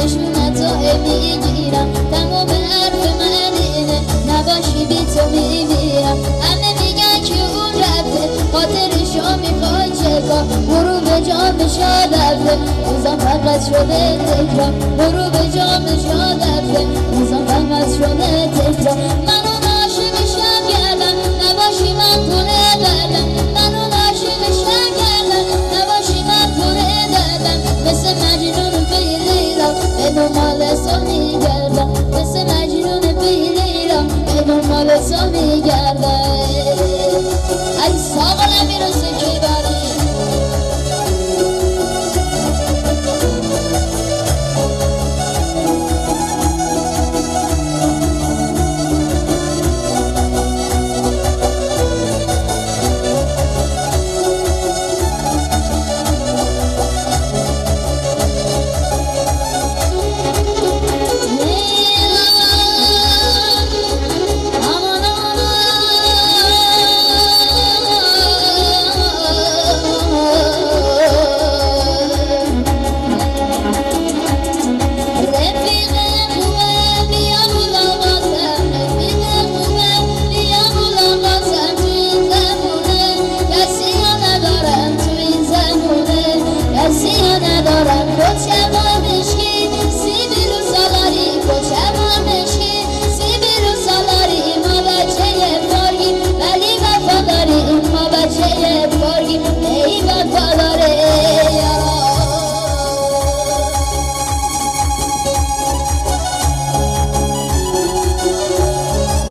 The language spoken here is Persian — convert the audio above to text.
نشونتو میگیرم تمام حرف من اینه نباشی بی تو میمیرم همه میگن که اون رفته خاطرشو میخوای چکار برو به جامش رفته روزم فقط شده تکرار برو به جامش رفته روزم فقط شده تکرار منو عاشقشم کردن نباشی من کنه دردم منو عاشقشم کردن نباشی من کنه دردم مثل مجنون بیلیرم به دنبال تو میگردم مثل مجنون بیلیرم به دنبال تو میگردم ای ساقلم میرسه که